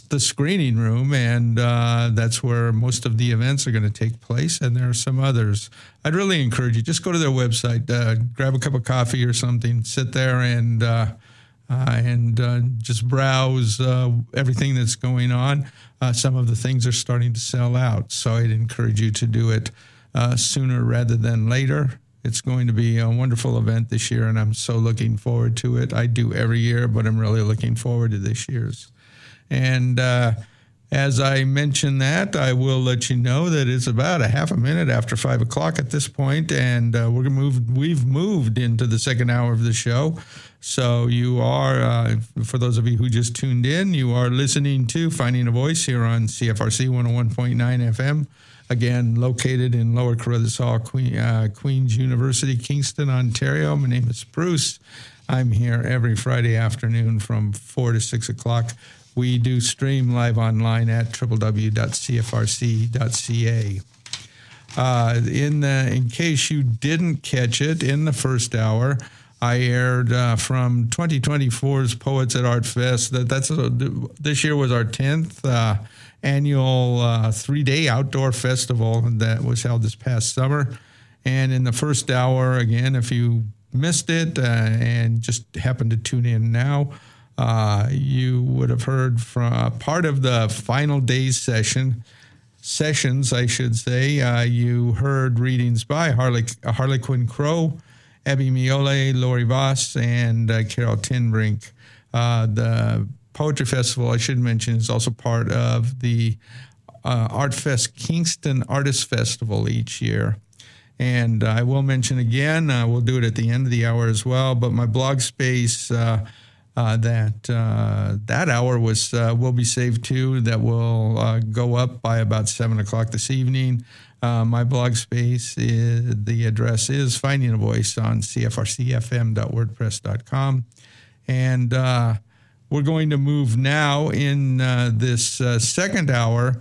the screening room, and that's where most of the events are going to take place, and there are some others. I'd really encourage you, just go to their website, grab a cup of coffee or something, sit there and just browse everything that's going on. Some of the things are starting to sell out, so I'd encourage you to do it sooner rather than later. It's going to be a wonderful event this year, and I'm so looking forward to it. I do every year, but I'm really looking forward to this year's. And as I mention that, I will let you know that it's about a half a minute after 5 o'clock at this point, and we've moved into the second hour of the show. So you are, for those of you who just tuned in, you are listening to Finding a Voice here on CFRC 101.9 FM. Again, located in Lower Carruthers Hall, Queen's University, Kingston, Ontario. My name is Bruce. I'm here every Friday afternoon from 4 to 6 o'clock. We do stream live online at www.cfrc.ca. In case you didn't catch it, in the first hour, I aired from 2024's Poets at Art Fest. This year was our 10th annual 3-day outdoor festival that was held this past summer. And in the first hour, again, if you missed it and just happened to tune in now, you would have heard from part of the final day's sessions, I should say. You heard readings by Harlequin Crow, Abby Miole, Lori Voss, and Carol Tinbrink. The Poetry Festival, I should mention, is also part of the Art Fest Kingston Artist Festival each year. And I will mention again, we'll do it at the end of the hour as well, but my blog space, that hour will be saved too. That will go up by about 7 o'clock this evening. My blog space, the address is Finding a Voice on cfrcfm.wordpress.com. And we're going to move now in this second hour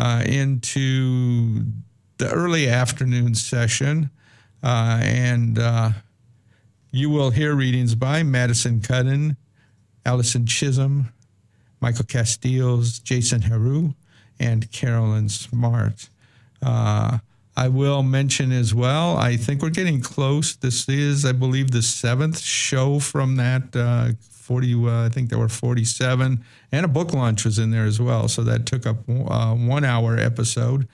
into the early afternoon session. And you will hear readings by Madison Cudden, Allison Chisholm, Michael Castiles, Jason Heroux, and Carolyn Smart. I will mention as well, I think we're getting close. This is, I believe, the 7th show from that 40, I think there were 47, and a book launch was in there as well. So that took up 1 hour episode.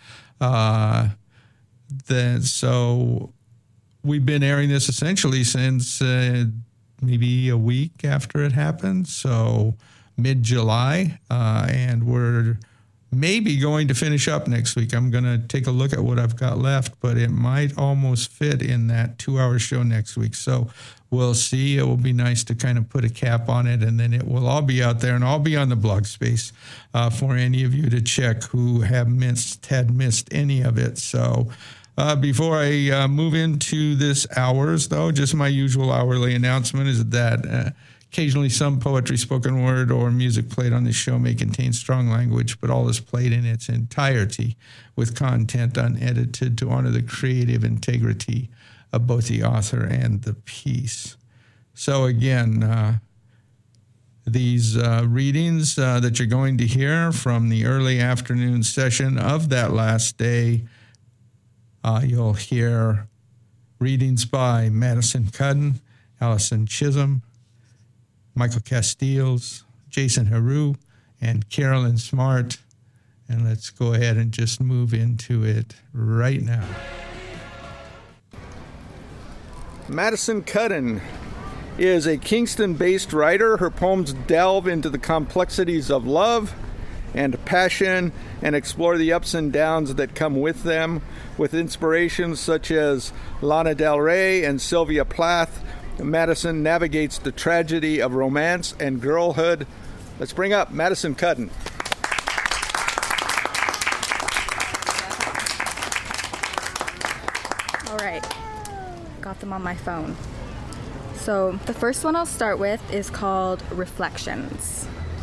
So we've been airing this essentially since maybe a week after it happened. So mid-July, and we're maybe going to finish up next week. I'm going to take a look at what I've got left, but it might almost fit in that 2-hour show next week. So we'll see. It will be nice to kind of put a cap on it, and then it will all be out there, and I'll be on the blog space for any of you to check who had missed any of it. So before I move into this hours, though, just my usual hourly announcement is that occasionally some poetry, spoken word, or music played on this show may contain strong language, but all is played in its entirety with content unedited to honor the creative integrity of both the author and the piece. So again, these readings that you're going to hear from the early afternoon session of that last day, you'll hear readings by Madison Cudden, Allison Chisholm, Michael Castiles, Jason Heroux, and Carolyn Smart. And let's go ahead and just move into it right now. Madison Cudden is a Kingston-based writer. Her poems delve into the complexities of love and passion and explore the ups and downs that come with them, with inspirations such as Lana Del Rey and Sylvia Plath. Madison navigates the tragedy of romance and girlhood. Let's bring up Madison Cudden. All right, got them on my phone. So the first one I'll start with is called Reflections.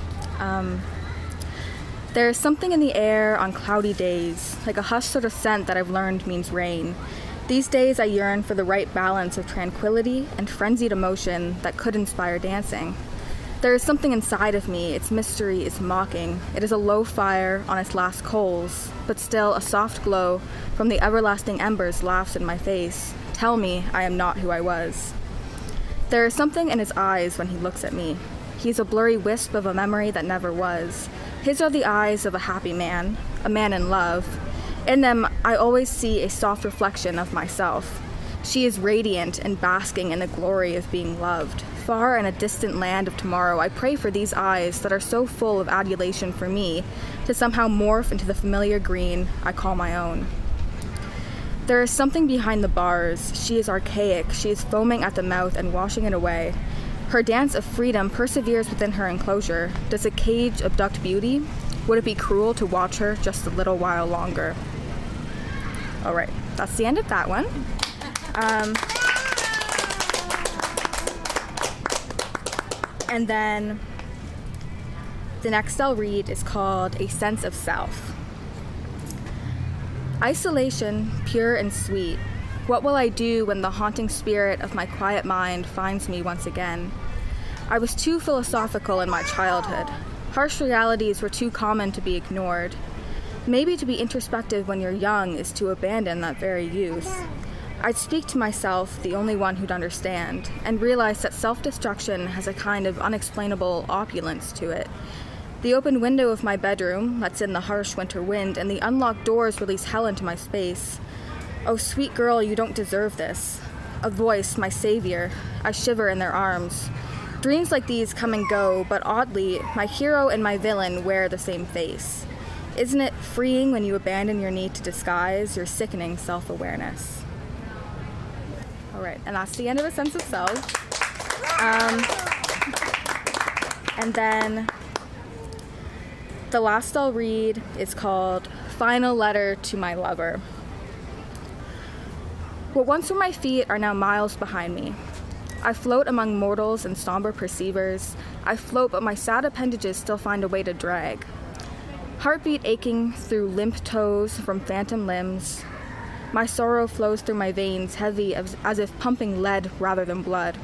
There's something in the air on cloudy days, like a hushed sort of scent that I've learned means rain. These days I yearn for the right balance of tranquility and frenzied emotion that could inspire dancing. There is something inside of me, its mystery is mocking. It is a low fire on its last coals, but still a soft glow from the everlasting embers laughs in my face. Tell me I am not who I was. There is something in his eyes when he looks at me. He is a blurry wisp of a memory that never was. His are the eyes of a happy man, a man in love. In them, I always see a soft reflection of myself. She is radiant and basking in the glory of being loved. Far in a distant land of tomorrow, I pray for these eyes that are so full of adulation for me to somehow morph into the familiar green I call my own. There is something behind the bars. She is archaic. She is foaming at the mouth and washing it away. Her dance of freedom perseveres within her enclosure. Does a cage abduct beauty? Would it be cruel to watch her just a little while longer? All right, that's the end of that one. And then the next I'll read is called A Sense of Self. Isolation, pure and sweet. What will I do when the haunting spirit of my quiet mind finds me once again? I was too philosophical in my childhood. Harsh realities were too common to be ignored. Maybe to be introspective when you're young is to abandon that very youth. I'd speak to myself, the only one who'd understand, and realize that self-destruction has a kind of unexplainable opulence to it. The open window of my bedroom lets in the harsh winter wind, and the unlocked doors release hell into my space. Oh, sweet girl, you don't deserve this. A voice, my savior. I shiver in their arms. Dreams like these come and go, but oddly, my hero and my villain wear the same face. Isn't it freeing when you abandon your need to disguise your sickening self-awareness? All right, and that's the end of A Sense of Self. And then the last I'll read is called Final Letter to My Lover. What once were my feet are now miles behind me. I float among mortals and somber perceivers. I float, but my sad appendages still find a way to drag. Heartbeat aching through limp toes from phantom limbs. My sorrow flows through my veins, heavy as if pumping lead rather than blood.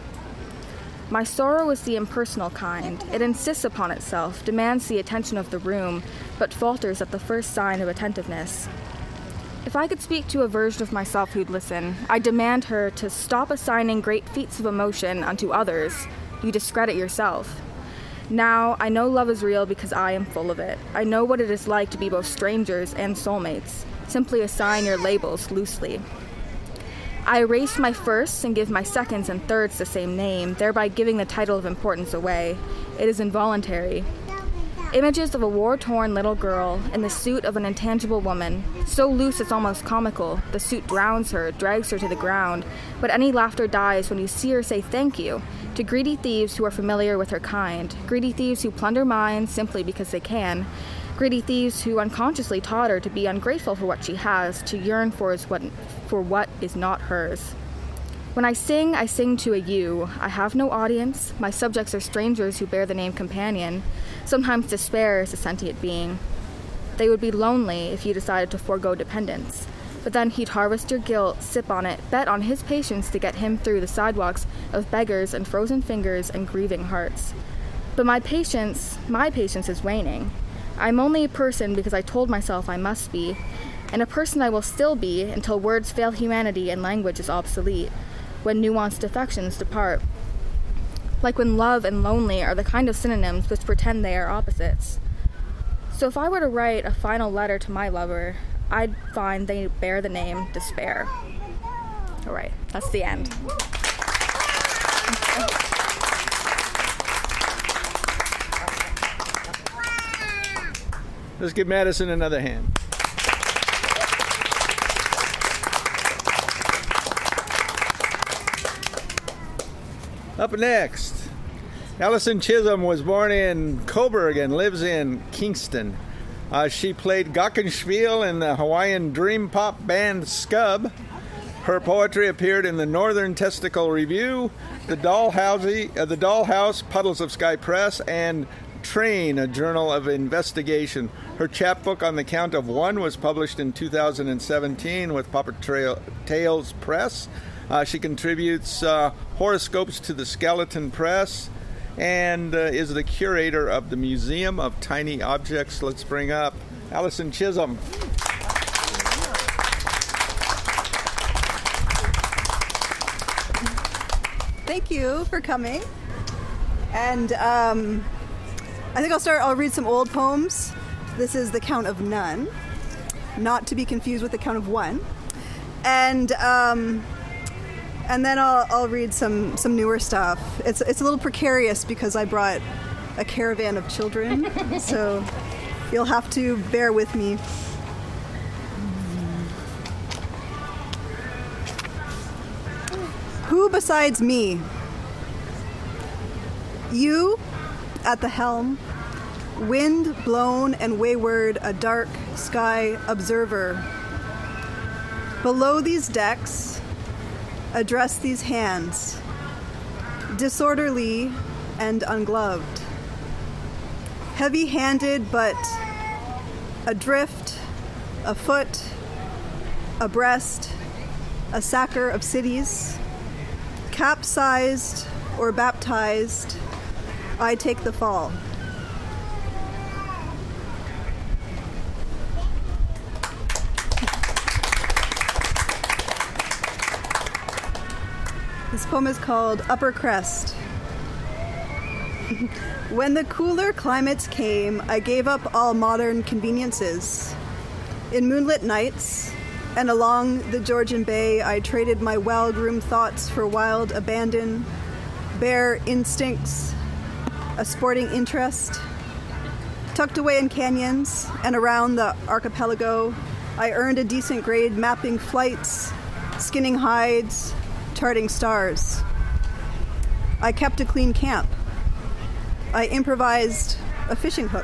My sorrow is the impersonal kind. It insists upon itself, demands the attention of the room, but falters at the first sign of attentiveness. If I could speak to a version of myself who'd listen, I'd demand her to stop assigning great feats of emotion unto others. You discredit yourself. Now, I know love is real because I am full of it. I know what it is like to be both strangers and soulmates. Simply assign your labels loosely. I erase my firsts and give my seconds and thirds the same name, thereby giving the title of importance away. It is involuntary. Images of a war-torn little girl in the suit of an intangible woman, so loose it's almost comical. The suit drowns her, drags her to the ground, but any laughter dies when you see her say thank you to greedy thieves who are familiar with her kind, greedy thieves who plunder minds simply because they can, greedy thieves who unconsciously taught her to be ungrateful for what she has, to yearn for what is not hers. When I sing to a you. I have no audience. My subjects are strangers who bear the name companion. Sometimes despair is a sentient being. They would be lonely if you decided to forego dependence. But then he'd harvest your guilt, sip on it, bet on his patience to get him through the sidewalks of beggars and frozen fingers and grieving hearts. But my patience is waning. I'm only a person because I told myself I must be, and a person I will still be until words fail humanity and language is obsolete, when nuanced affections depart. Like when love and lonely are the kind of synonyms which pretend they are opposites. So if I were to write a final letter to my lover, I'd find they bear the name despair. All right, that's the end. Let's give Madison another hand. Up next, Allison Chisholm was born in Coburg and lives in Kingston. She played Glockenspiel in the Hawaiian dream pop band Scub. Her poetry appeared in the Northern Testicle Review, the Dollhouse, Puddles of Sky Press, and Train, a journal of investigation. Her chapbook On the Count of One was published in 2017 with Papa Tales Press. She contributes horoscopes to the Skeleton Press and is the curator of the Museum of Tiny Objects. Let's bring up Allison Chisholm. Thank you for coming. And I think I'll read some old poems. This is The Count of None, not to be confused with The Count of One. And then I'll read some newer stuff. It's a little precarious because I brought a caravan of children, so you'll have to bear with me. Who besides me? You at the helm, wind blown and wayward, a dark sky observer. Below these decks, address these hands, disorderly and ungloved. Heavy-handed but adrift, afoot, abreast, a sacker of cities. Capsized or baptized, I take the fall. This poem is called Upper Crest. When the cooler climates came, I gave up all modern conveniences. In moonlit nights, and along the Georgian Bay, I traded my well-groomed thoughts for wild abandon, bare instincts, a sporting interest. Tucked away in canyons and around the archipelago, I earned a decent grade mapping flights, skinning hides, charting stars. I kept a clean camp. I improvised a fishing hook.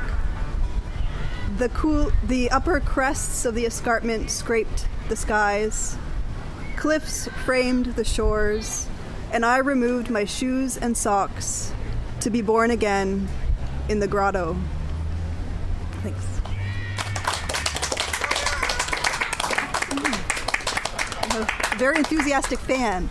The upper crests of the escarpment scraped the skies. Cliffs framed the shores, and I removed my shoes and socks to be born again in the grotto. Thanks. I'm a very enthusiastic fan.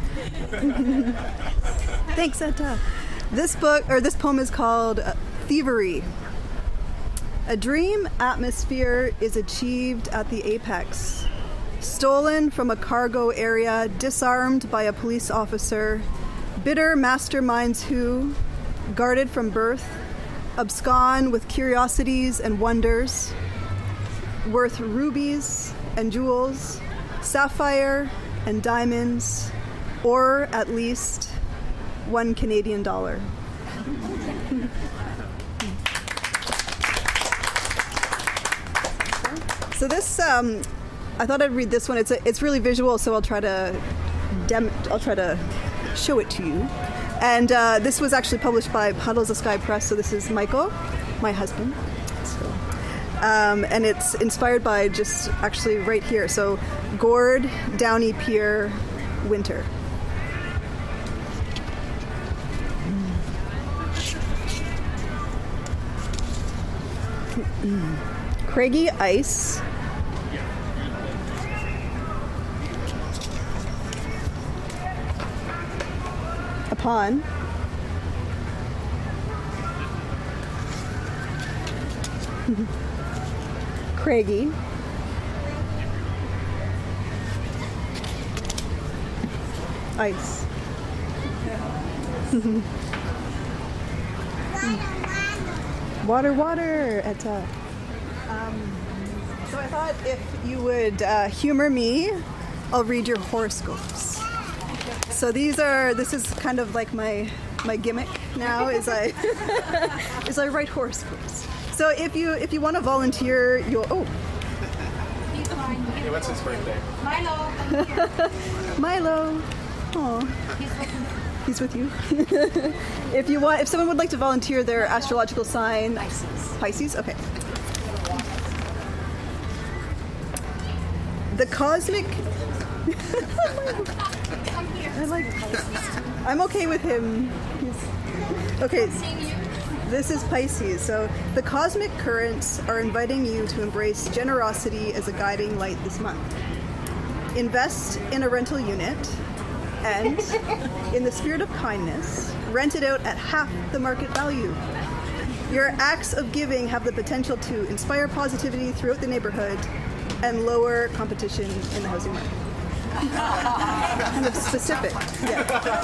Thanks, Etta. This poem is called Thievery. A dream atmosphere is achieved at the apex. Stolen from a cargo area, disarmed by a police officer, bitter masterminds who, guarded from birth, abscond with curiosities and wonders, worth rubies and jewels, sapphire and diamonds, or at least $1 Canadian. So this, I thought I'd read this one. It's really visual, so I'll try to show it to you. And this was actually published by Puddles of Sky Press. So this is Michael, my husband. So, and it's inspired by just actually right here. So Gord, Downey Pier, winter. Craggy ice. Upon craggy ice. Water, Etta. So I thought if you would humor me, I'll read your horoscopes. So this is kind of like my gimmick now is I write horoscopes. So if you want to volunteer, He's fine. Hey, what's his birthday? Milo. Milo. Oh. He's with you. If someone would like to volunteer their astrological sign. Pisces? Okay. The cosmic... I'm okay with him. Okay. This is Pisces. So the cosmic currents are inviting you to embrace generosity as a guiding light this month. Invest in a rental unit and, in the spirit of kindness, rented out at half the market value. Your acts of giving have the potential to inspire positivity throughout the neighborhood and lower competition in the housing market. Kind of specific. Yeah.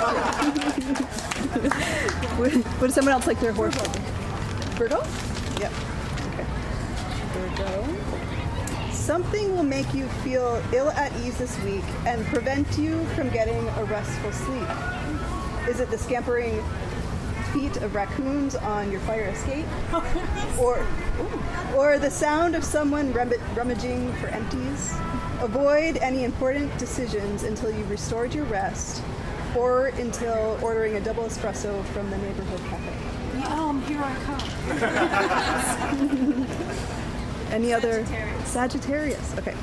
Would someone else like their horoscope? Virgo? Yep. Okay. Virgo. Something will make you feel ill at ease this week and prevent you from getting a restful sleep. Is it the scampering feet of raccoons on your fire escape? Or the sound of someone rummaging for empties? Avoid any important decisions until you've restored your rest or until ordering a double espresso from the neighborhood cafe. Here I come. Any other? Sagittarius. Okay.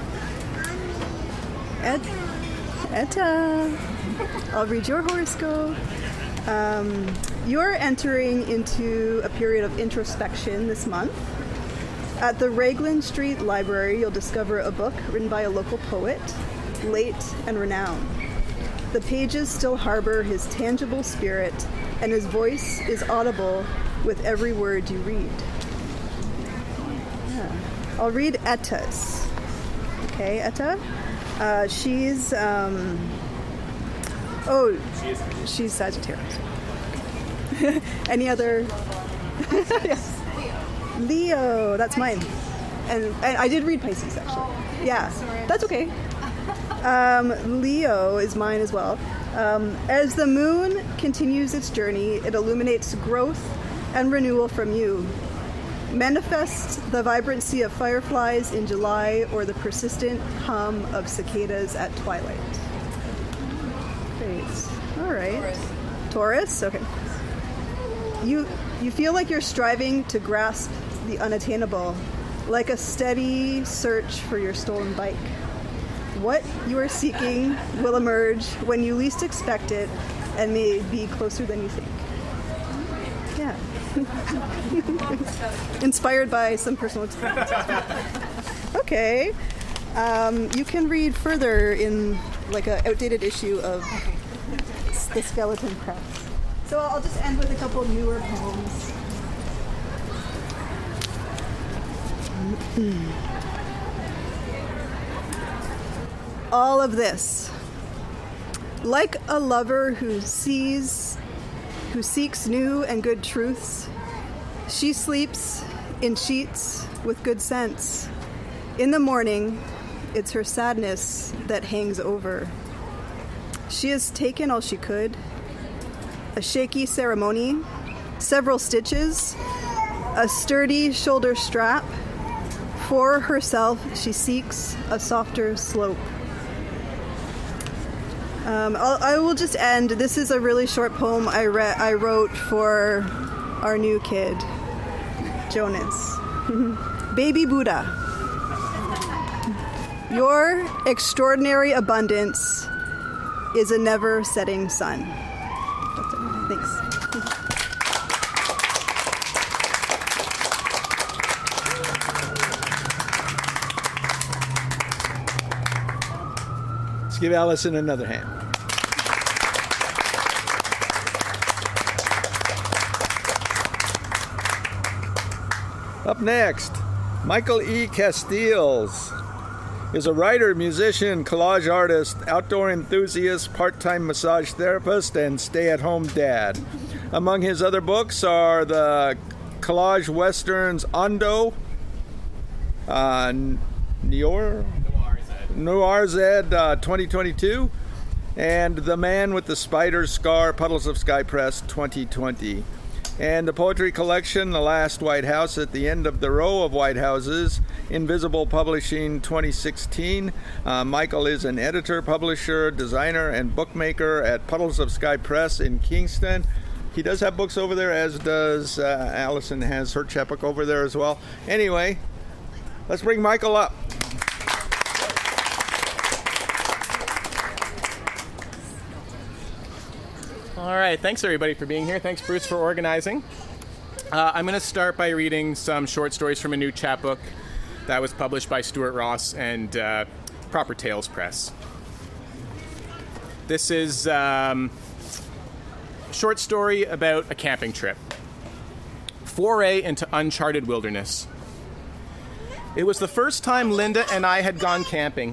Etta. I'll read your horoscope. You're entering into a period of introspection this month. At the Raglan Street Library, you'll discover a book written by a local poet, late and renowned. The pages still harbor his tangible spirit, and his voice is audible with every word you read. Yeah. I'll read Etta's. Okay, Etta. She's Sagittarius. Any other? Yes. Leo, that's mine. And I did read Pisces, actually. Yeah, that's okay. Leo is mine as well. As the moon continues its journey, it illuminates growth and renewal from you. Manifest the vibrancy of fireflies in July or the persistent hum of cicadas at twilight. Great. All right. Taurus? Okay. You feel like you're striving to grasp the unattainable, like a steady search for your stolen bike. What you are seeking will emerge when you least expect it and may be closer than you think. Yeah. Inspired by some personal experience. Okay. You can read further in like an outdated issue of the Skeleton Press. So I'll just end with a couple newer poems. All of this. Like a lover who seeks new and good truths, she sleeps in sheets with good sense. In the morning, it's her sadness that hangs over. She has taken all she could, a shaky ceremony, several stitches, a sturdy shoulder strap. For herself, she seeks a softer slope. I will just end. This is a really short poem I wrote for our new kid, Jonas. Baby Buddha. Your extraordinary abundance is a never-setting sun. That's it. Thanks. Let's give Allison another hand. Up next, Michael E. Castiles is a writer, musician, collage artist, outdoor enthusiast, part-time massage therapist, and stay-at-home dad. Among his other books are the collage westerns Ondo, Noir Zed 2022, and The Man with the Spider's Scar, Puddles of Sky Press 2020. And the poetry collection, The Last White House at the End of the Row of White Houses, Invisible Publishing 2016. Michael is an editor, publisher, designer, and bookmaker at Puddles of Sky Press in Kingston. He does have books over there, as does Allison has her chapbook over there as well. Anyway, let's bring Michael up. All right, thanks everybody for being here. Thanks, Bruce, for organizing. I'm going to start by reading some short stories from a new chapbook that was published by Stuart Ross and Proper Tales Press. This is short story about a camping trip. Foray into uncharted wilderness. It was the first time Linda and I had gone camping.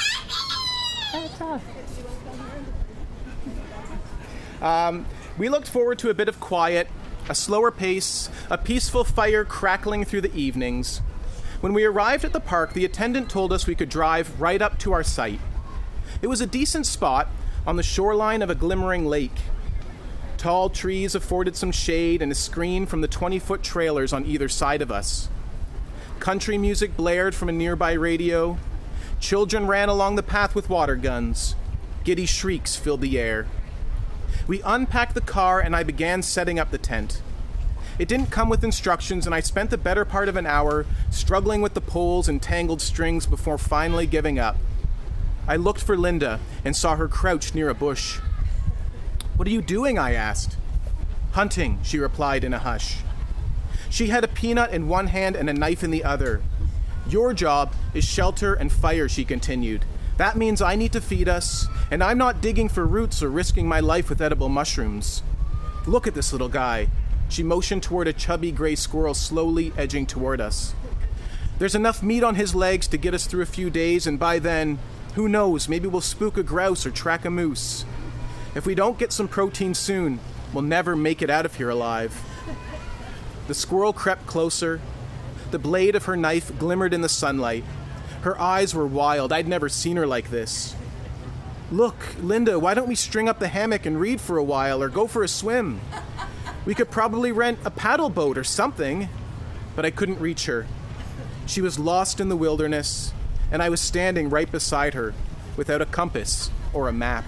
We looked forward to a bit of quiet, a slower pace, a peaceful fire crackling through the evenings. When we arrived at the park, the attendant told us we could drive right up to our site. It was a decent spot on the shoreline of a glimmering lake. Tall trees afforded some shade and a screen from the 20-foot trailers on either side of us. Country music blared from a nearby radio. Children ran along the path with water guns. Giddy shrieks filled the air. We unpacked the car and I began setting up the tent. It didn't come with instructions, and I spent the better part of an hour struggling with the poles and tangled strings before finally giving up. I looked for Linda and saw her crouched near a bush. "What are you doing?" I asked. "Hunting," she replied in a hush. She had a peanut in one hand and a knife in the other. "Your job is shelter and fire," she continued. "That means I need to feed us, and I'm not digging for roots or risking my life with edible mushrooms. Look at this little guy." She motioned toward a chubby gray squirrel slowly edging toward us. "There's enough meat on his legs to get us through a few days, and by then, who knows, maybe we'll spook a grouse or track a moose. If we don't get some protein soon, we'll never make it out of here alive." The squirrel crept closer. The blade of her knife glimmered in the sunlight. Her eyes were wild. I'd never seen her like this. "Look, Linda, why don't we string up the hammock and read for a while or go for a swim? We could probably rent a paddle boat or something." But I couldn't reach her. She was lost in the wilderness, and I was standing right beside her without a compass or a map.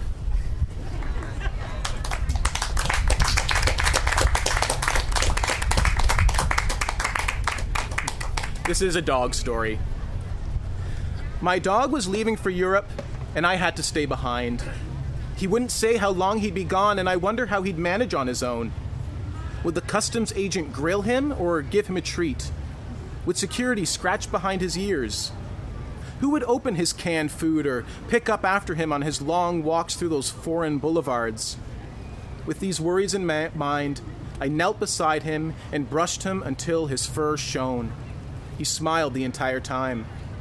This is a dog story. My dog was leaving for Europe, and I had to stay behind. He wouldn't say how long he'd be gone, and I wonder how he'd manage on his own. Would the customs agent grill him or give him a treat? Would security scratch behind his ears? Who would open his canned food or pick up after him on his long walks through those foreign boulevards? With these worries in mind, I knelt beside him and brushed him until his fur shone. He smiled the entire time.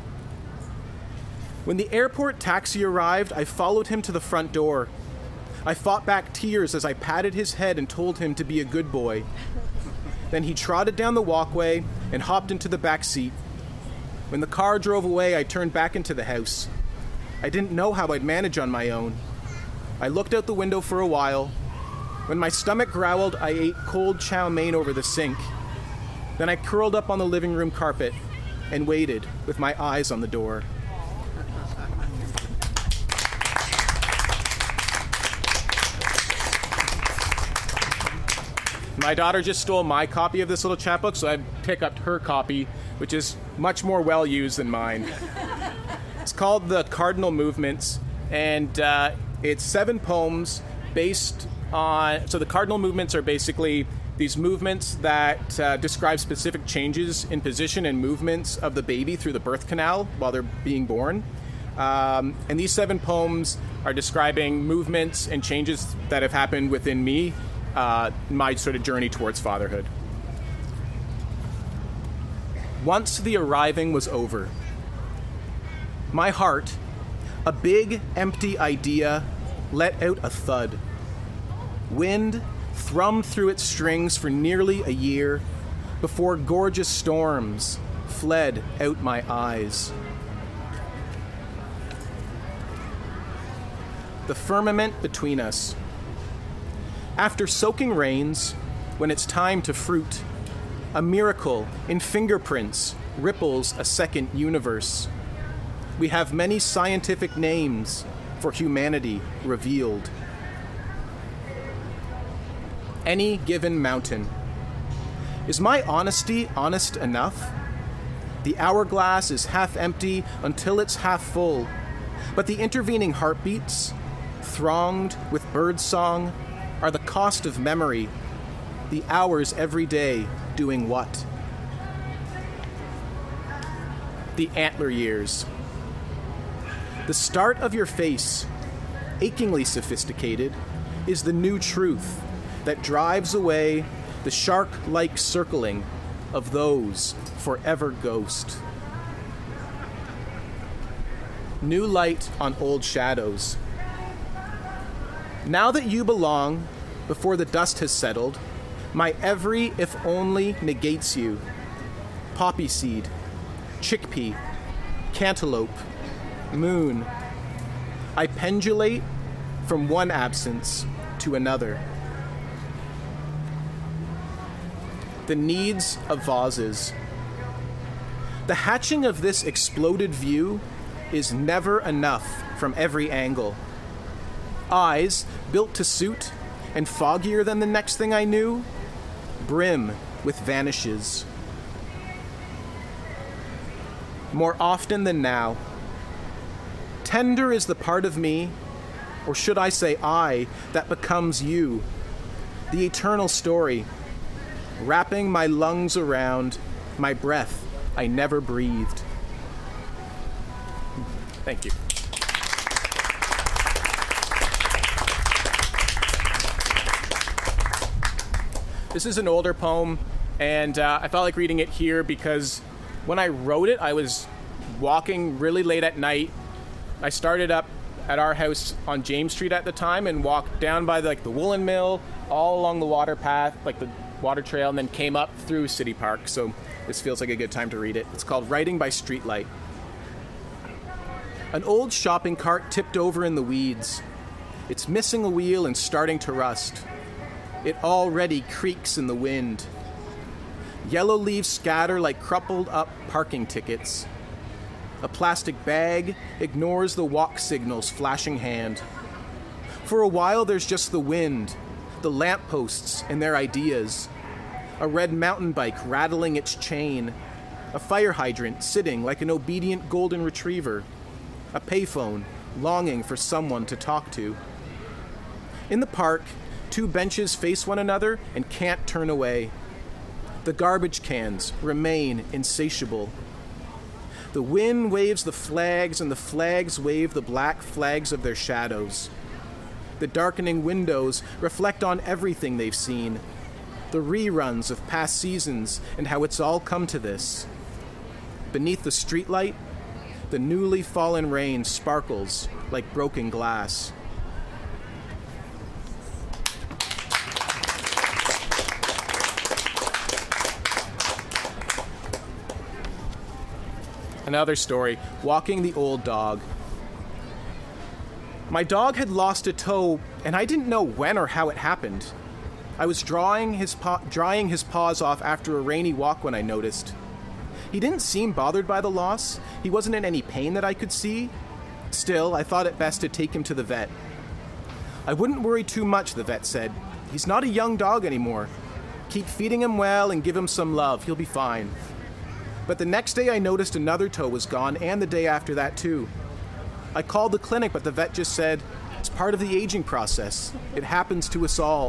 When the airport taxi arrived, I followed him to the front door. I fought back tears as I patted his head and told him to be a good boy. Then he trotted down the walkway and hopped into the back seat. When the car drove away, I turned back into the house. I didn't know how I'd manage on my own. I looked out the window for a while. When my stomach growled, I ate cold chow mein over the sink. Then I curled up on the living room carpet and waited with my eyes on the door. My daughter just stole my copy of this little chapbook, so I picked up her copy, which is much more well-used than mine. It's called The Cardinal Movements, and it's 7 poems based on... So the cardinal movements are basically these movements that describe specific changes in position and movements of the baby through the birth canal while they're being born. And these 7 poems are describing movements and changes that have happened within me, my sort of journey towards fatherhood. Once the arriving was over, my heart, a big, empty idea, let out a thud. Wind thrummed through its strings for nearly a year before gorgeous storms fled out my eyes. The firmament between us. After soaking rains, when it's time to fruit, a miracle in fingerprints ripples a second universe. We have many scientific names for humanity revealed. Any given mountain. Is my honesty honest enough? The hourglass is half empty until it's half full, but the intervening heartbeats, thronged with birdsong, are the cost of memory, the hours every day doing what? The antler years. The start of your face, achingly sophisticated, is the new truth, that drives away the shark-like circling of those forever ghost. New light on old shadows. Now that you belong, before the dust has settled, my every if only negates you. Poppy seed, chickpea, cantaloupe, moon. I pendulate from one absence to another. The needs of vases. The hatching of this exploded view is never enough from every angle. Eyes built to suit and foggier than the next thing I knew, brim with vanishes. More often than now, tender is the part of me, or should I say I, that becomes you, the eternal story, wrapping my lungs around my breath I never breathed. Thank you. This is an older poem, and I felt like reading it here because when I wrote it, I was walking really late at night. I started up at our house on James Street at the time and walked down by the woolen mill, all along the water path, like the water trail, and then came up through City Park. So this feels like a good time to read it. It's called Writing by Streetlight. An old shopping cart tipped over in the weeds. It's missing a wheel and starting to rust. It already creaks in the wind. Yellow leaves scatter like crumpled up parking tickets. A plastic bag ignores the walk signal's flashing hand. For a while there's just the wind, the lampposts and their ideas. A red mountain bike rattling its chain. A fire hydrant sitting like an obedient golden retriever. A payphone longing for someone to talk to. In the park, two benches face one another and can't turn away. The garbage cans remain insatiable. The wind waves the flags, and the flags wave the black flags of their shadows. The darkening windows reflect on everything they've seen. The reruns of past seasons and how it's all come to this. Beneath the streetlight, the newly fallen rain sparkles like broken glass. Another story, Walking the Old Dog. My dog had lost a toe, and I didn't know when or how it happened. I was drying his paws off after a rainy walk when I noticed. He didn't seem bothered by the loss. He wasn't in any pain that I could see. Still, I thought it best to take him to the vet. I wouldn't worry too much, the vet said. He's not a young dog anymore. Keep feeding him well and give him some love. He'll be fine. But the next day I noticed another toe was gone, and the day after that too. I called the clinic, but the vet just said, it's part of the aging process. It happens to us all.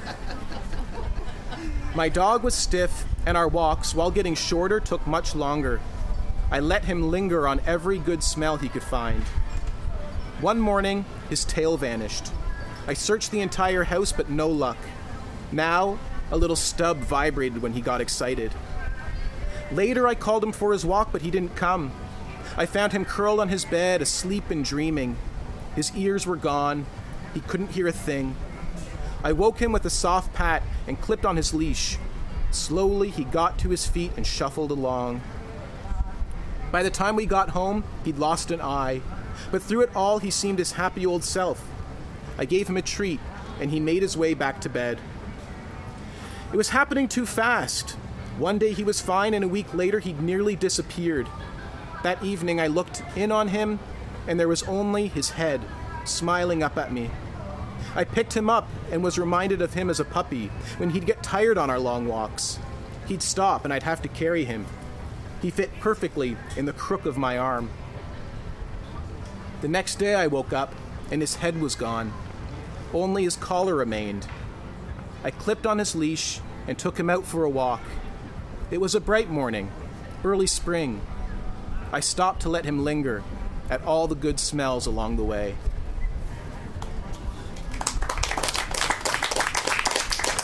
My dog was stiff, and our walks, while getting shorter, took much longer. I let him linger on every good smell he could find. One morning, his tail vanished. I searched the entire house, but no luck. Now, a little stub vibrated when he got excited. Later, I called him for his walk, but he didn't come. I found him curled on his bed, asleep and dreaming. His ears were gone. He couldn't hear a thing. I woke him with a soft pat and clipped on his leash. Slowly, he got to his feet and shuffled along. By the time we got home, he'd lost an eye. But through it all, he seemed his happy old self. I gave him a treat, and he made his way back to bed. It was happening too fast. One day he was fine, and a week later he'd nearly disappeared. That evening I looked in on him, and there was only his head, smiling up at me. I picked him up and was reminded of him as a puppy, when he'd get tired on our long walks. He'd stop, and I'd have to carry him. He fit perfectly in the crook of my arm. The next day I woke up, and his head was gone. Only his collar remained. I clipped on his leash and took him out for a walk. It was a bright morning, early spring. I stopped to let him linger at all the good smells along the way.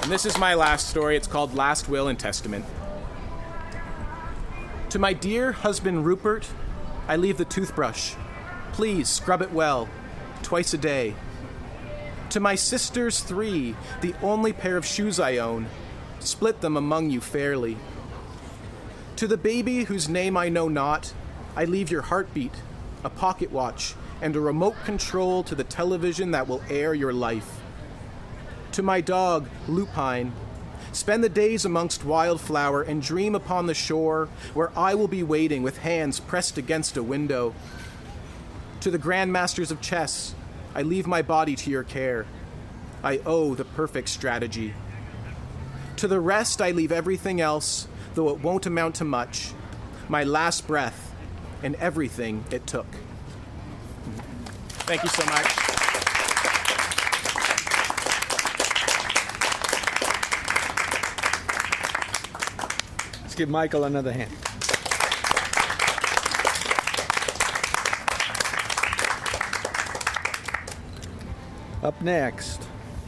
And this is my last story. It's called Last Will and Testament. To my dear husband Rupert, I leave the toothbrush. Please scrub it well, twice a day. To my sisters 3, the only pair of shoes I own, split them among you fairly. To the baby whose name I know not, I leave your heartbeat, a pocket watch, and a remote control to the television that will air your life. To my dog, Lupine, spend the days amongst wildflower and dream upon the shore where I will be waiting with hands pressed against a window. To the grandmasters of chess, I leave my body to your care. I owe the perfect strategy. To the rest, I leave everything else, though it won't amount to much, my last breath and everything it took. Thank you so much. Let's give Michael another hand. Up next,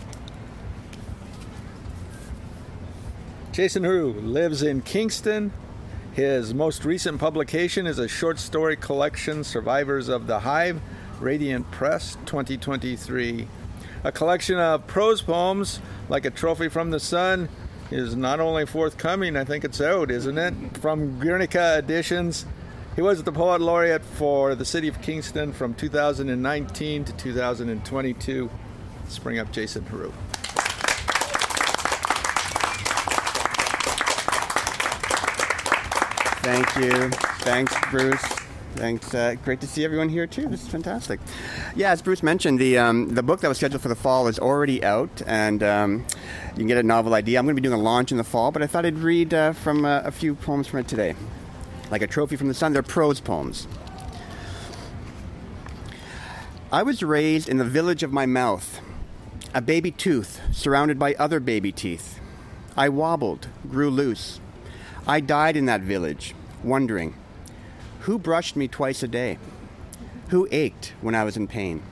Jason Heroux lives in Kingston. His most recent publication is a short story collection, Survivors of the Hive, Radiant Press, 2023. A collection of prose poems, like a trophy from the sun, is not only forthcoming, I think it's out, isn't it? From Guernica Editions. He was the Poet Laureate for the City of Kingston from 2019 to 2022. Let's bring up Jason Heroux. Thank you. Thanks, Bruce. Thanks. Great to see everyone here, too. This is fantastic. Yeah, as Bruce mentioned, the book that was scheduled for the fall is already out, and you can get a novel idea. I'm going to be doing a launch in the fall, but I thought I'd read from a few poems from it today. Like a trophy from the sun, they're prose poems. I was raised in the village of my mouth, a baby tooth surrounded by other baby teeth. I wobbled, grew loose. I died in that village, wondering, who brushed me twice a day? Who ached when I was in pain?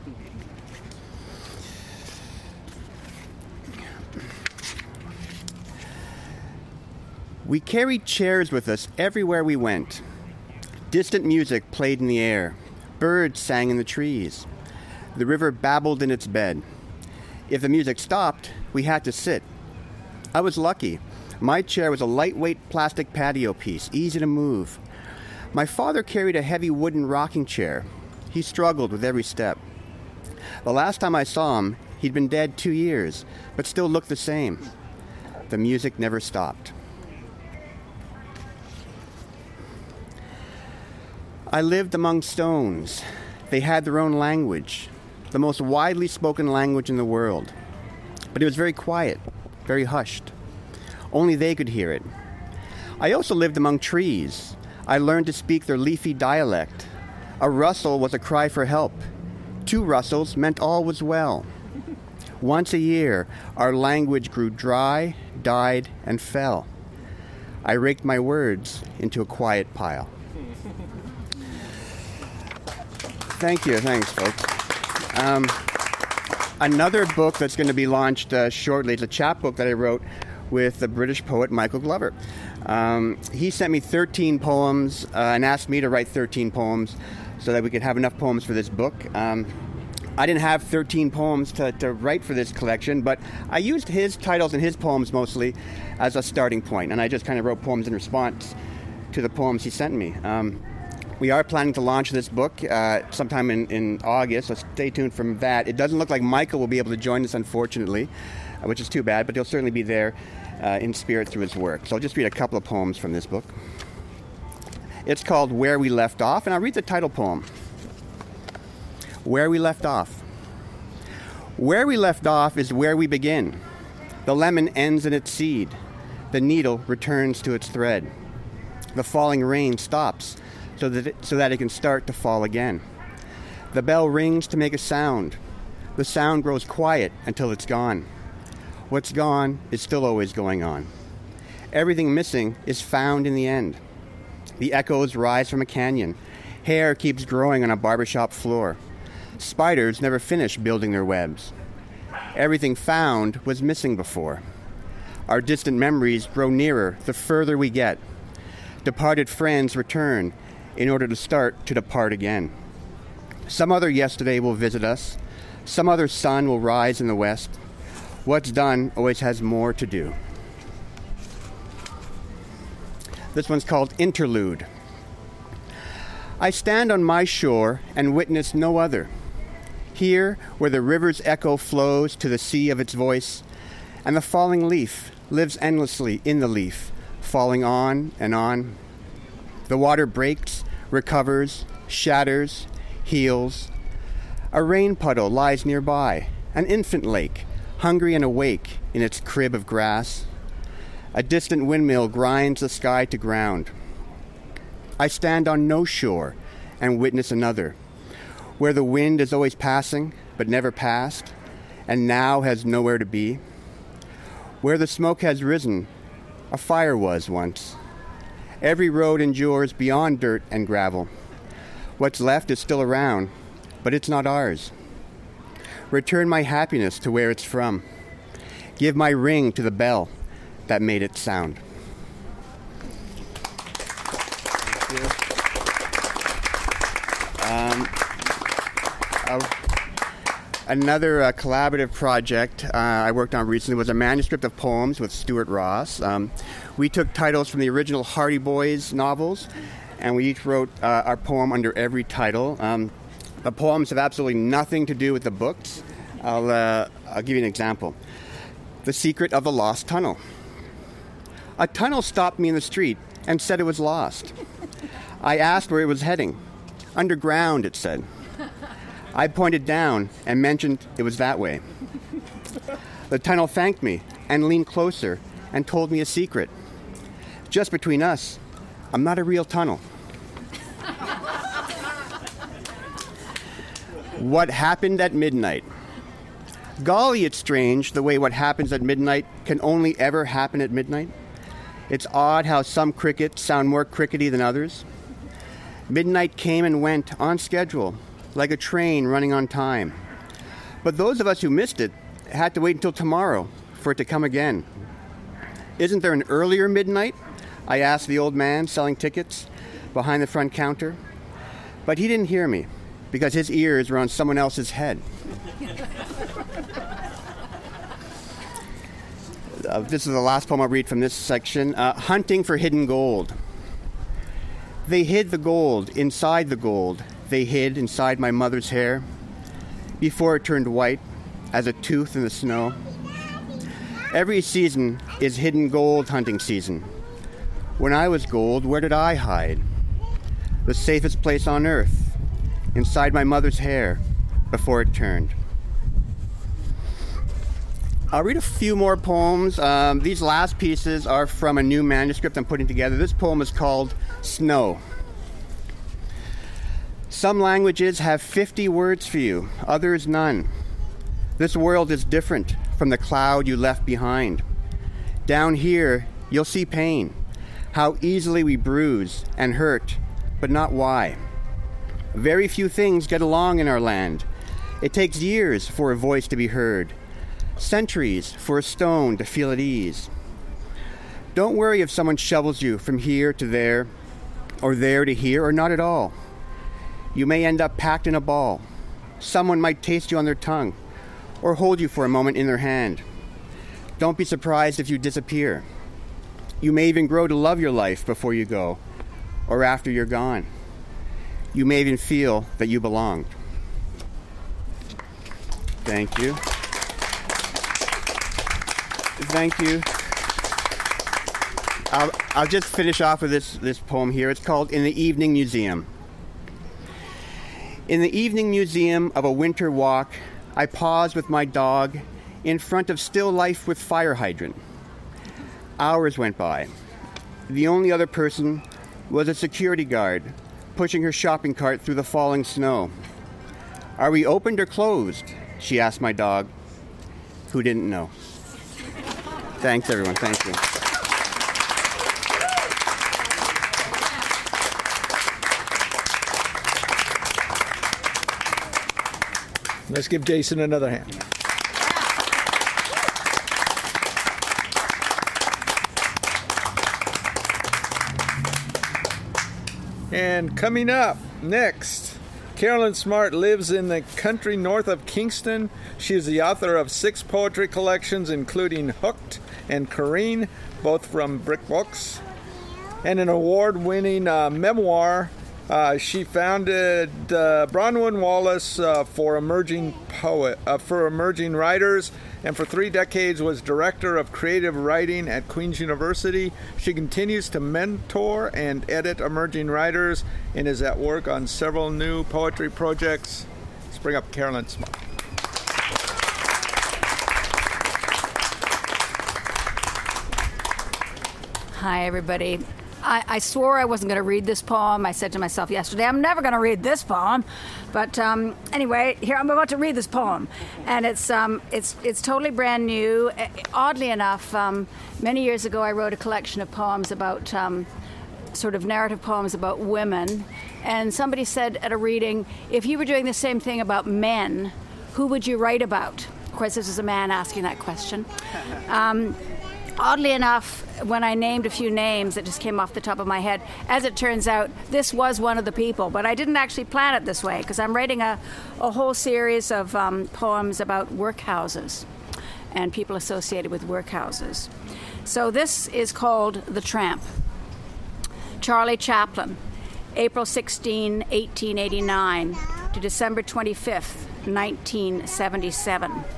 We carried chairs with us everywhere we went. Distant music played in the air. Birds sang in the trees. The river babbled in its bed. If the music stopped, we had to sit. I was lucky. My chair was a lightweight plastic patio piece, easy to move. My father carried a heavy wooden rocking chair. He struggled with every step. The last time I saw him, he'd been dead 2 years, but still looked the same. The music never stopped. I lived among stones. They had their own language, the most widely spoken language in the world. But it was very quiet, very hushed. Only they could hear it. I also lived among trees. I learned to speak their leafy dialect. A rustle was a cry for help. 2 rustles meant all was well. Once a year, our language grew dry, died, and fell. I raked my words into a quiet pile. Thank you. Thanks, folks. Another book that's going to be launched shortly is a chapbook that I wrote with the British poet Michael Glover. He sent me 13 poems and asked me to write 13 poems so that we could have enough poems for this book. I didn't have 13 poems to write for this collection, but I used his titles and his poems mostly as a starting point, and I just kind of wrote poems in response to the poems he sent me. We are planning to launch this book sometime in August, so stay tuned from that. It doesn't look like Michael will be able to join us, unfortunately, which is too bad, but he'll certainly be there in spirit through his work. So I'll just read a couple of poems from this book. It's called Where We Left Off, and I'll read the title poem. Where We Left Off. Where we left off is where we begin. The lemon ends in its seed. The needle returns to its thread. The falling rain stops so that it can start to fall again. The bell rings to make a sound. The sound grows quiet until it's gone. What's gone is still always going on. Everything missing is found in the end. The echoes rise from a canyon. Hair keeps growing on a barbershop floor. Spiders never finish building their webs. Everything found was missing before. Our distant memories grow nearer the further we get. Departed friends return in order to start to depart again. Some other yesterday will visit us. Some other sun will rise in the west. What's done always has more to do. This one's called Interlude. I stand on my shore and witness no other. Here, where the river's echo flows to the sea of its voice, and the falling leaf lives endlessly in the leaf, falling on and on. The water breaks, recovers, shatters, heals. A rain puddle lies nearby, an infant lake, hungry and awake in its crib of grass. A distant windmill grinds the sky to ground. I stand on no shore and witness another, where the wind is always passing but never passed, and now has nowhere to be. Where the smoke has risen, a fire was once. Every road endures beyond dirt and gravel. What's left is still around, but it's not ours. Return my happiness to where it's from. Give my ring to the bell that made it sound. Thank you. Another collaborative project I worked on recently was a manuscript of poems with Stuart Ross. We took titles from the original Hardy Boys novels, and we each wrote our poem under every title. The poems have absolutely nothing to do with the books. I'll give you an example. The Secret of the Lost Tunnel. A tunnel stopped me in the street and said it was lost. I asked where it was heading. Underground, it said. I pointed down and mentioned it was that way. The tunnel thanked me and leaned closer and told me a secret. Just between us, I'm not a real tunnel. What happened at midnight? Golly, it's strange the way what happens at midnight can only ever happen at midnight. It's odd how some crickets sound more crickety than others. Midnight came and went on schedule, like a train running on time. But those of us who missed it had to wait until tomorrow for it to come again. Isn't there an earlier midnight? I asked the old man selling tickets behind the front counter. But he didn't hear me because his ears were on someone else's head. This is the last poem I'll read from this section. Hunting for Hidden Gold. They hid the gold inside the gold. They hid inside my mother's hair before it turned white as a tooth in the snow. Every season is hidden gold hunting season. When I was gold, where did I hide? The safest place on earth, inside my mother's hair before it turned. I'll read a few more poems. These last pieces are from a new manuscript I'm putting together. This poem is called Snow. Some languages have 50 words for you, others none. This world is different from the cloud you left behind. Down here, you'll see pain, how easily we bruise and hurt, but not why. Very few things get along in our land. It takes years for a voice to be heard, centuries for a stone to feel at ease. Don't worry if someone shovels you from here to there, or there to here, or not at all. You may end up packed in a ball. Someone might taste you on their tongue, or hold you for a moment in their hand. Don't be surprised if you disappear. You may even grow to love your life before you go, or after you're gone. You may even feel that you belonged. Thank you. Thank you. I'll just finish off with this poem here. It's called In the Evening Museum. In the evening museum of a winter walk, I pause with my dog in front of still life with fire hydrant. Hours went by. The only other person was a security guard pushing her shopping cart through the falling snow. Are we opened or closed? She asked my dog, who didn't know. Thanks, everyone. Thank you. Let's give Jason another hand. And coming up next, Carolyn Smart lives in the country north of Kingston. She is the author of 6 poetry collections, including Hooked and Careen, both from Brick Books, and an award-winning memoir. She founded Bronwyn Wallace for emerging writers, and for 3 decades was director of creative writing at Queen's University. She continues to mentor and edit emerging writers and is at work on several new poetry projects. Let's bring up Carolyn Smart. Hi, everybody. I swore I wasn't going to read this poem. I said to myself yesterday, I'm never going to read this poem. But anyway, here I'm about to read this poem. And it's totally brand new. Oddly enough, many years ago I wrote a collection of poems about sort of narrative poems about women. And somebody said at a reading, if you were doing the same thing about men, who would you write about? Of course, this is a man asking that question. Oddly enough, when I named a few names that just came off the top of my head, as it turns out, this was one of the people. But I didn't actually plan it this way, because I'm writing a whole series of poems about workhouses and people associated with workhouses. So this is called The Tramp. Charlie Chaplin, April 16, 1889 to December 25th, 1977.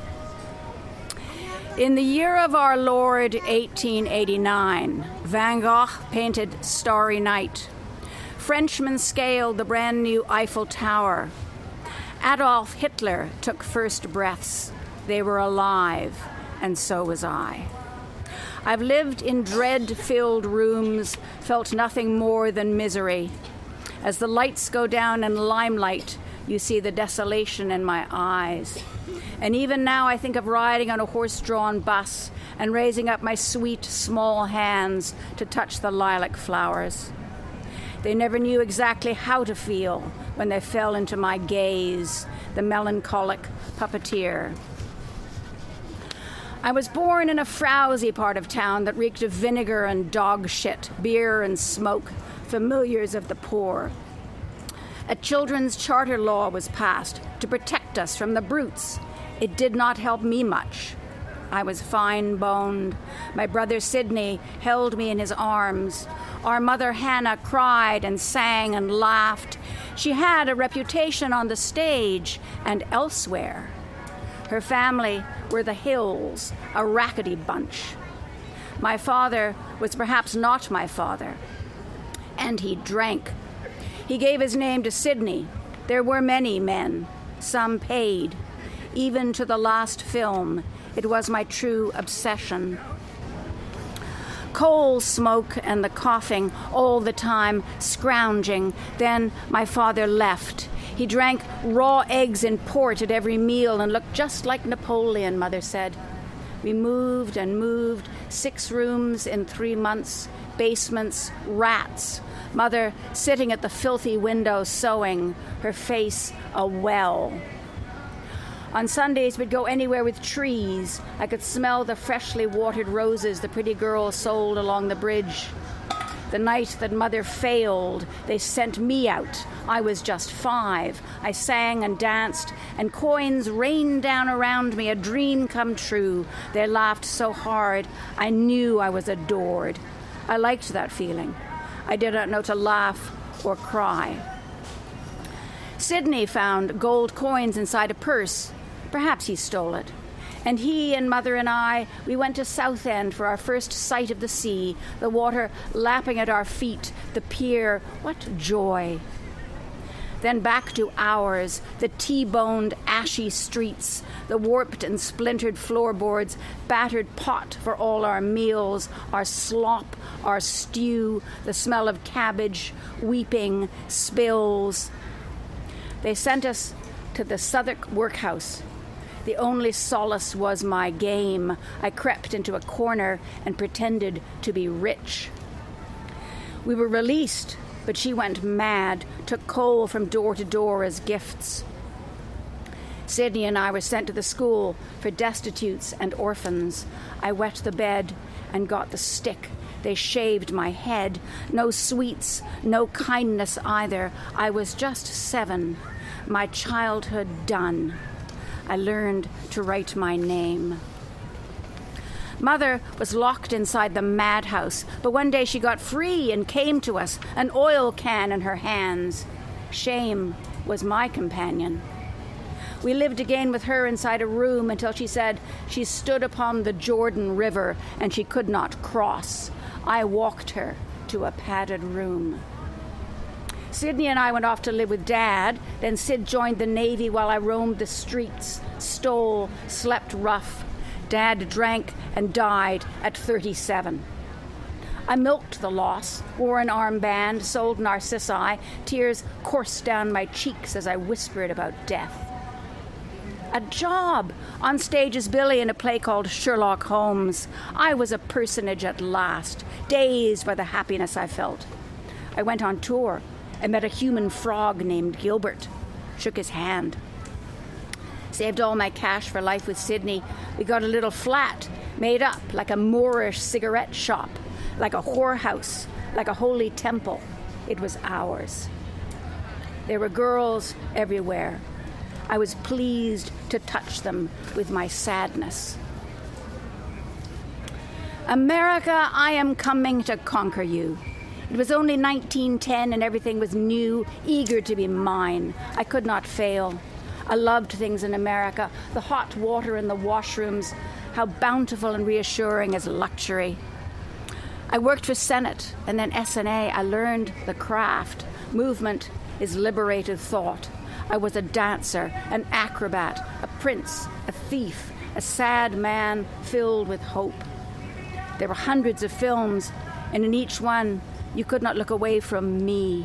In the year of our Lord, 1889, Van Gogh painted Starry Night. Frenchmen scaled the brand new Eiffel Tower. Adolf Hitler took first breaths. They were alive, and so was I. I've lived in dread-filled rooms, felt nothing more than misery. As the lights go down in limelight, you see the desolation in my eyes. And even now I think of riding on a horse-drawn bus and raising up my sweet, small hands to touch the lilac flowers. They never knew exactly how to feel when they fell into my gaze, the melancholic puppeteer. I was born in a frowsy part of town that reeked of vinegar and dog shit, beer and smoke, familiars of the poor. A children's charter law was passed to protect us from the brutes. It did not help me much. I was fine-boned. My brother Sidney held me in his arms. Our mother Hannah cried and sang and laughed. She had a reputation on the stage and elsewhere. Her family were the Hills, a rackety bunch. My father was perhaps not my father, and he drank. He gave his name to Sidney. There were many men, some paid. Even to the last film, it was my true obsession. Coal smoke and the coughing all the time, scrounging. Then my father left. He drank raw eggs and port at every meal and looked just like Napoleon, Mother said. We moved and moved, 6 rooms in 3 months, basements, rats. Mother sitting at the filthy window sewing, her face a well. On Sundays, we'd go anywhere with trees. I could smell the freshly watered roses the pretty girls sold along the bridge. The night that Mother failed, they sent me out. I was just 5. I sang and danced, and coins rained down around me, a dream come true. They laughed so hard, I knew I was adored. I liked that feeling. I did not know to laugh or cry. Sidney found gold coins inside a purse. Perhaps he stole it. And he and Mother and I, we went to Southend for our first sight of the sea, the water lapping at our feet, the pier. What joy. Then back to ours, the T-boned, ashy streets, the warped and splintered floorboards, battered pot for all our meals, our slop, our stew, the smell of cabbage, weeping, spills. They sent us to the Southwark workhouse. The only solace was my game. I crept into a corner and pretended to be rich. We were released, but she went mad, took coal from door to door as gifts. Sidney and I were sent to the school for destitutes and orphans. I wet the bed and got the stick, They shaved my head. No sweets, no kindness either. I was just 7. My childhood done. I learned to write my name. Mother was locked inside the madhouse, but one day she got free and came to us, an oil can in her hands. Shame was my companion. We lived again with her inside a room until she said she stood upon the Jordan River and she could not cross. I walked her to a padded room. Sydney and I went off to live with Dad. Then Sid joined the Navy while I roamed the streets, stole, slept rough. Dad drank and died at 37. I milked the loss, wore an armband, sold narcissi. Tears coursed down my cheeks as I whispered about death. A job on stage as Billy in a play called Sherlock Holmes. I was a personage at last, dazed by the happiness I felt. I went on tour. I met a human frog named Gilbert, shook his hand. Saved all my cash for life with Sydney. We got a little flat made up like a Moorish cigarette shop, like a whorehouse, like a holy temple. It was ours. There were girls everywhere. I was pleased to touch them with my sadness. America, I am coming to conquer you. It was only 1910 and everything was new, eager to be mine. I could not fail. I loved things in America, the hot water in the washrooms, how bountiful and reassuring is luxury. I worked for Senate and then SNA. I learned the craft. Movement is liberated thought. I was a dancer, an acrobat, a prince, a thief, a sad man filled with hope. There were hundreds of films, and in each one, you could not look away from me.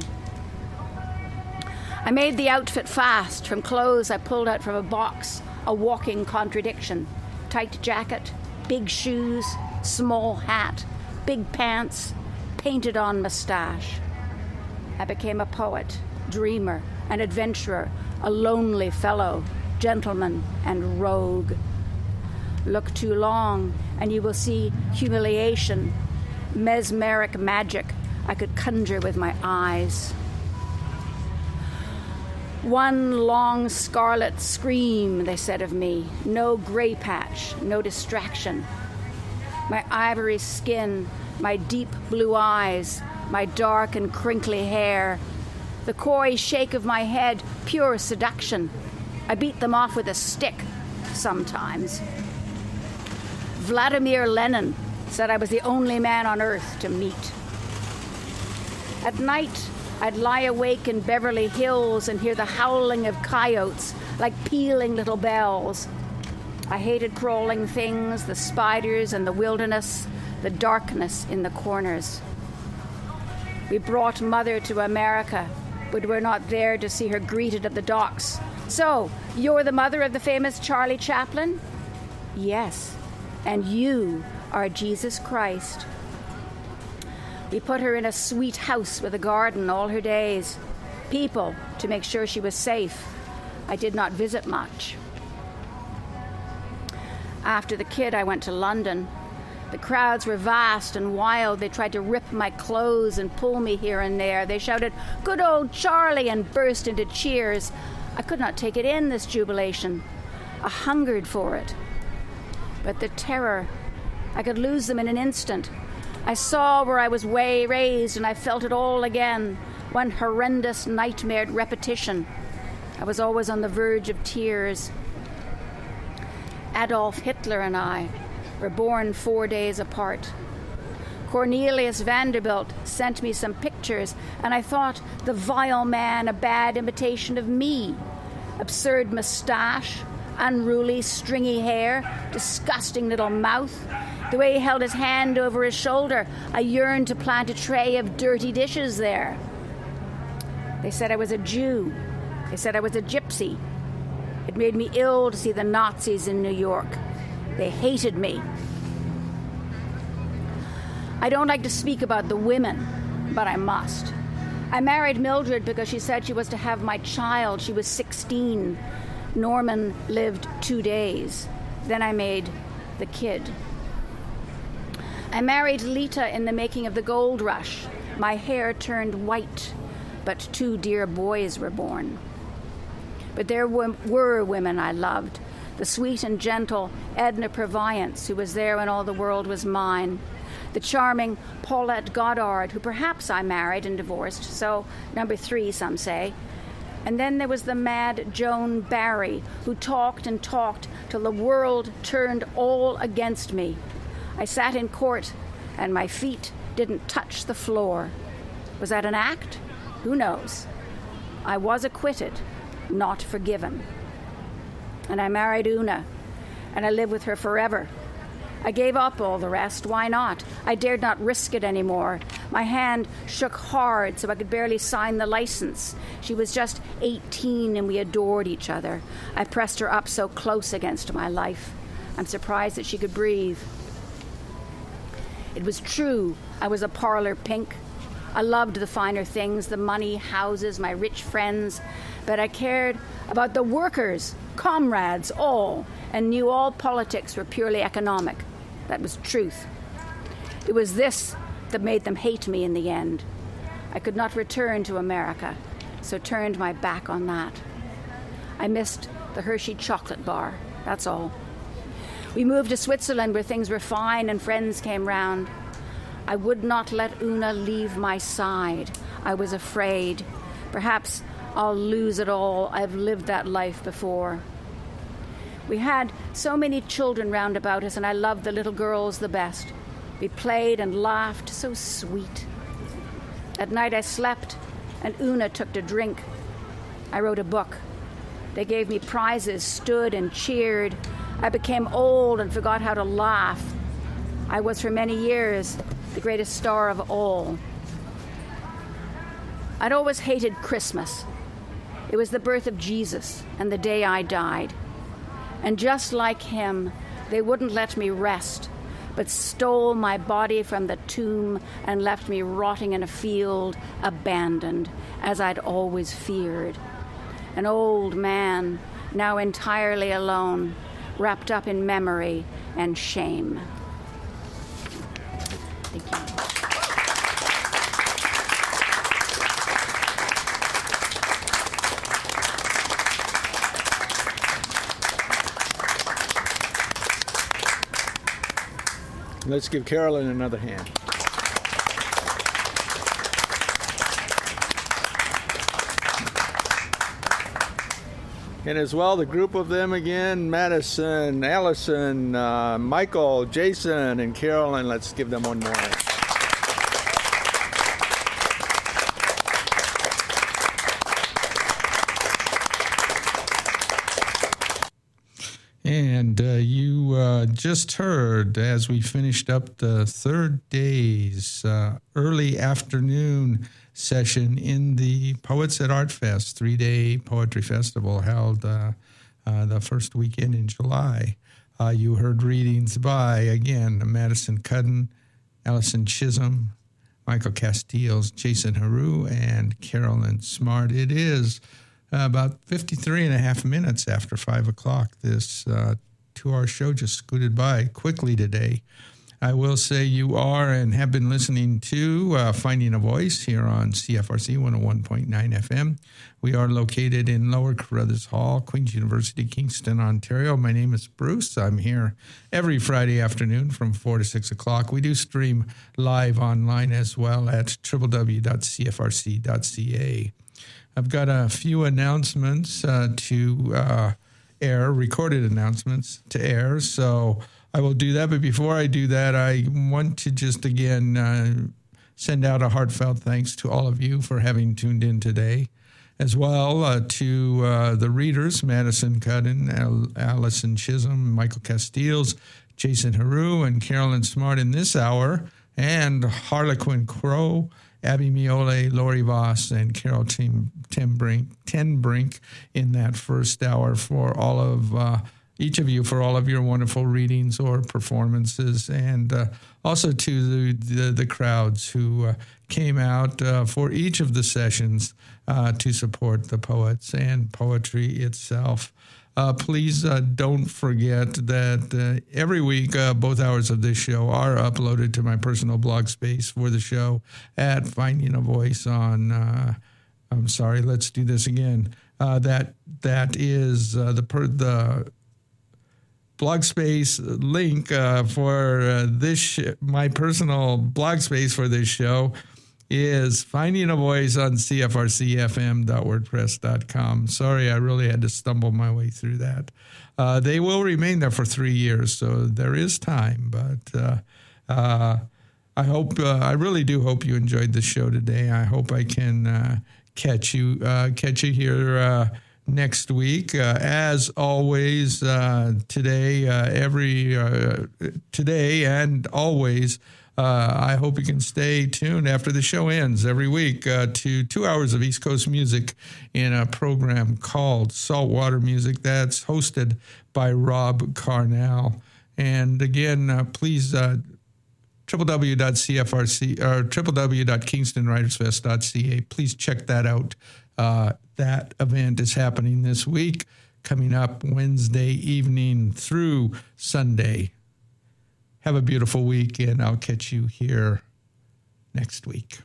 I made the outfit fast. From clothes I pulled out from a box, a walking contradiction. Tight jacket, big shoes, small hat, big pants, painted on mustache. I became a poet, dreamer, an adventurer, a lonely fellow, gentleman, and rogue. Look too long, and you will see humiliation, mesmeric magic I could conjure with my eyes. One long scarlet scream, they said of me. No gray patch, no distraction. My ivory skin, my deep blue eyes, my dark and crinkly hair, the coy shake of my head, pure seduction. I beat them off with a stick, sometimes. Vladimir Lenin said I was the only man on earth to meet. At night, I'd lie awake in Beverly Hills and hear the howling of coyotes like pealing little bells. I hated crawling things, the spiders and the wilderness, the darkness in the corners. We brought Mother to America, but we're not there to see her greeted at the docks. So, you're the mother of the famous Charlie Chaplin? Yes, and you are Jesus Christ. We put her in a sweet house with a garden all her days. People to make sure she was safe. I did not visit much. After the kid, I went to London. The crowds were vast and wild. They tried to rip my clothes and pull me here and there. They shouted, "Good old Charlie," and burst into cheers. I could not take it in, this jubilation. I hungered for it. But the terror, I could lose them in an instant. I saw where I was raised, and I felt it all again, one horrendous, nightmare repetition. I was always on the verge of tears. Adolf Hitler and I were born 4 days apart. Cornelius Vanderbilt sent me some pictures, and I thought the vile man a bad imitation of me. Absurd mustache, unruly, stringy hair, disgusting little mouth. The way he held his hand over his shoulder, I yearned to plant a tray of dirty dishes there. They said I was a Jew. They said I was a gypsy. It made me ill to see the Nazis in New York. They hated me. I don't like to speak about the women, but I must. I married Mildred because she said she was to have my child. She was 16. Norman lived 2 days. Then I made the kid. I married Lita in the making of the gold rush. My hair turned white, but 2 dear boys were born. But there were women I loved. The sweet and gentle Edna Purviance, who was there when all the world was mine. The charming Paulette Goddard, who perhaps I married and divorced, so number 3, some say. And then there was the mad Joan Barry, who talked and talked till the world turned all against me. I sat in court, and my feet didn't touch the floor. Was that an act? Who knows? I was acquitted, not forgiven. And I married Una, and I lived with her forever. I gave up all the rest. Why not? I dared not risk it anymore. My hand shook hard so I could barely sign the license. She was just 18 and we adored each other. I pressed her up so close against my life. I'm surprised that she could breathe. It was true. I was a parlor pink. I loved the finer things, the money, houses, my rich friends. But I cared about the workers, comrades, all, and knew all politics were purely economic. That was truth. It was this that made them hate me in the end. I could not return to America, so turned my back on that. I missed the Hershey chocolate bar, that's all. We moved to Switzerland where things were fine and friends came round. I would not let Una leave my side. I was afraid. Perhaps I'll lose it all. I've lived that life before. We had so many children round about us, and I loved the little girls the best. We played and laughed, so sweet. At night I slept, and Una took to drink. I wrote a book. They gave me prizes, stood and cheered. I became old and forgot how to laugh. I was for many years the greatest star of all. I'd always hated Christmas. It was the birth of Jesus and the day I died. And just like him, they wouldn't let me rest, but stole my body from the tomb and left me rotting in a field, abandoned, as I'd always feared. An old man, now entirely alone, wrapped up in memory and shame. Thank you. Let's give Carolyn another hand. And as well, the group of them again, Madison, Allison, Michael, Jason, and Carolyn. Let's give them one more. And you just heard, as we finished up the third day's early afternoon session in the Poets at Art Fest 3-day poetry festival held the first weekend in July. You heard readings by, again, Madison Cudden, Allison Chisholm, Michael Castiles, Jason Haru, and Carolyn Smart. It is about 53 and a half minutes after 5 o'clock. This 2-hour show just scooted by quickly today. I will say you are and have been listening to Finding a Voice here on CFRC 101.9 FM. We are located in Lower Carruthers Hall, Queen's University, Kingston, Ontario. My name is Bruce. I'm here every Friday afternoon from 4 to 6 o'clock. We do stream live online as well at www.cfrc.ca. I've got a few announcements to air, recorded announcements to air, so I will do that. But before I do that, I want to just again send out a heartfelt thanks to all of you for having tuned in today, as well to the readers, Madison Cudden, Allison Chisholm, Michael Castiles, Jason Haru, and Carolyn Smart in this hour, and Harlequin Crow, Abby Miole, Lori Voss, and Carol Tenbrink in that first hour for all of each of you for all of your wonderful readings or performances, and also to the crowds who came out for each of the sessions to support the poets and poetry itself. Please don't forget that every week, both hours of this show are uploaded to my personal blog space for the show at Finding a Voice on, let's do this again. That is the blog space link for my personal blog space for this show is Finding a Voice on cfrcfm.wordpress.com. Sorry, I really had to stumble my way through that. They will remain there for 3 years, so there is time. But I really do hope you enjoyed the show today. I hope I can catch you here next week. As always, today and always. I hope you can stay tuned after the show ends every week to 2 hours of East Coast music in a program called Saltwater Music that's hosted by Rob Carnell. And again, please www.cfrc or www.kingstonwritersfest.ca. Please check that out. That event is happening this week, coming up Wednesday evening through Sunday. Have a beautiful week, and I'll catch you here next week.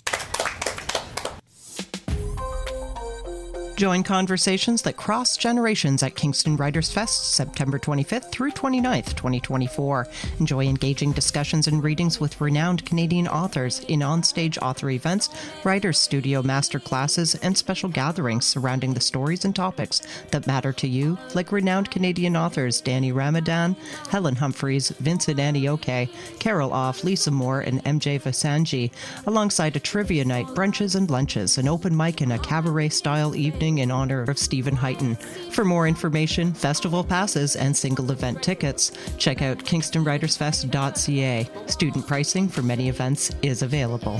Join conversations that cross generations at Kingston Writers Fest, September 25th through 29th, 2024. Enjoy engaging discussions and readings with renowned Canadian authors in onstage author events, writers' studio masterclasses, and special gatherings surrounding the stories and topics that matter to you, like renowned Canadian authors Danny Ramadan, Helen Humphreys, Vincent Antioque, Carol Off, Lisa Moore, and MJ Vasanji, alongside a trivia night, brunches and lunches, an open mic, and a cabaret-style evening in honor of Stephen Heighton. For more information, festival passes, and single event tickets, check out kingstonwritersfest.ca. Student pricing for many events is available.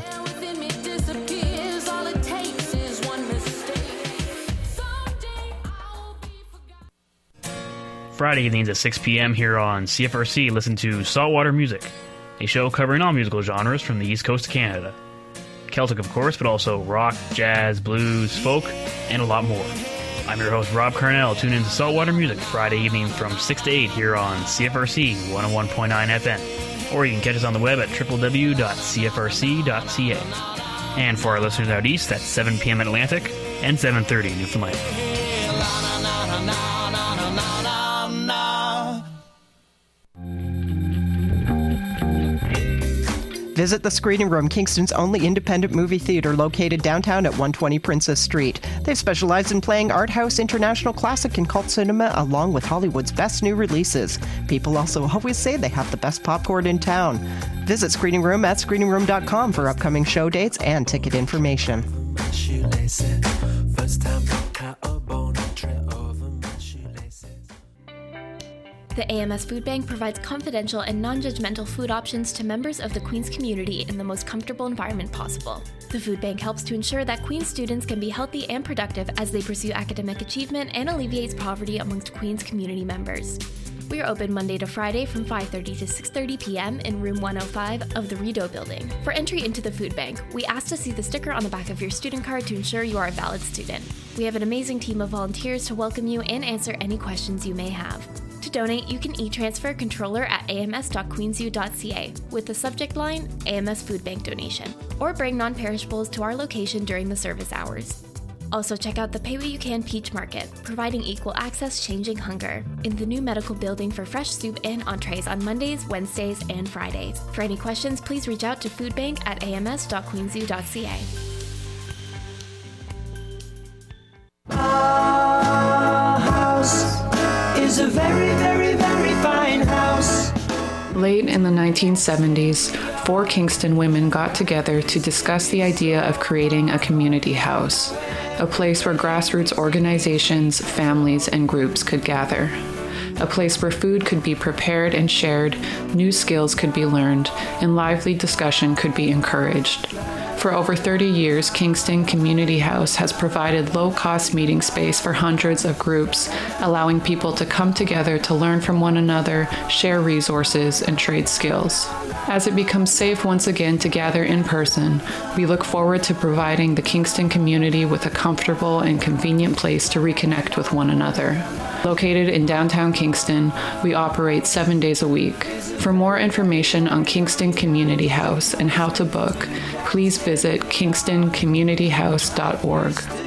Friday evenings at 6 p.m. here on CFRC, listen to Saltwater Music, a show covering all musical genres from the East Coast of Canada. Celtic, of course, but also rock, jazz, blues, folk, and a lot more. I'm your host, Rob Carnell. Tune in to Saltwater Music Friday evening from 6 to 8 here on CFRC 101.9 FM. Or you can catch us on the web at www.cfrc.ca. And for our listeners out east, that's 7 p.m. Atlantic and 7:30 in Newfoundland. Visit the Screening Room, Kingston's only independent movie theater located downtown at 120 Princess Street. They specialize in playing art house, international classic, and cult cinema, along with Hollywood's best new releases. People also always say they have the best popcorn in town. Visit Screening Room at screeningroom.com for upcoming show dates and ticket information. The AMS Food Bank provides confidential and non-judgmental food options to members of the Queen's community in the most comfortable environment possible. The Food Bank helps to ensure that Queen's students can be healthy and productive as they pursue academic achievement and alleviates poverty amongst Queen's community members. We are open Monday to Friday from 5:30 to 6:30 p.m. in room 105 of the Rideau building. For entry into the food bank, we ask to see the sticker on the back of your student card to ensure you are a valid student. We have an amazing team of volunteers to welcome you and answer any questions you may have. To donate, you can e-transfer controller at ams.queensu.ca with the subject line AMS Food Bank Donation, or bring non-perishables to our location during the service hours. Also check out the Pay What You Can Peach Market, providing equal access changing hunger, in the new medical building for fresh soup and entrees on Mondays, Wednesdays, and Fridays. For any questions, please reach out to foodbank at ams.queensu.ca. Our house is a very, very, very fine house. Late in the 1970s, 4 Kingston women got together to discuss the idea of creating a community house, a place where grassroots organizations, families, and groups could gather. A place where food could be prepared and shared, new skills could be learned, and lively discussion could be encouraged. For over 30 years, Kingston Community House has provided low-cost meeting space for hundreds of groups, allowing people to come together to learn from one another, share resources, and trade skills. As it becomes safe once again to gather in person, we look forward to providing the Kingston community with a comfortable and convenient place to reconnect with one another. Located in downtown Kingston, we operate 7 days a week. For more information on Kingston Community House and how to book, please visit kingstoncommunityhouse.org.